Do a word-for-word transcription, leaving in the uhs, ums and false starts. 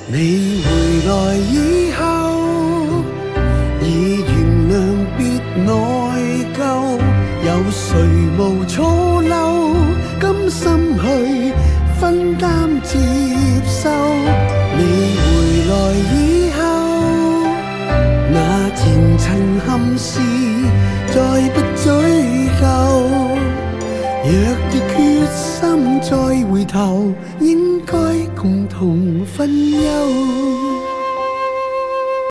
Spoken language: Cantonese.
你回来以后，已原谅别内疚，有谁无错漏，甘心去分担接受。你回来以后，那前尘憾事再不追究。若已决心再回头，应该共同分忧。